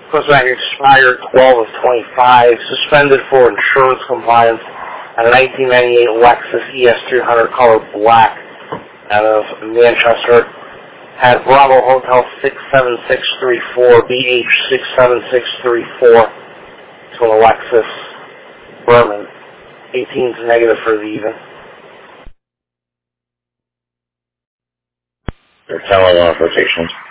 Postmaster expired 12 of 25, suspended for insurance compliance on a 1998 Lexus ES300 color black out of Manchester. Had Bravo Hotel 67634, BH 67634 to an Lexus Berman. 18's negative for the even. They're telling on rotations.